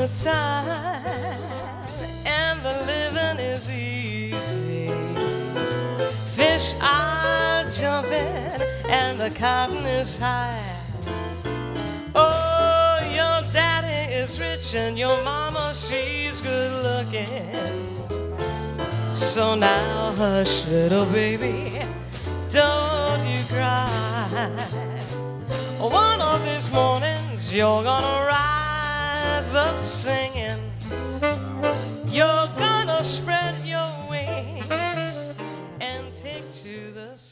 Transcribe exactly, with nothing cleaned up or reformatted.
good time, and the living is easy. Fish are jumping, and the cotton is high. Oh, your daddy is rich, and your mama, she's good looking. So now hush, little baby, don't you cry. One of these mornings you're gonna rise up singing. You're gonna spread your wings and take to the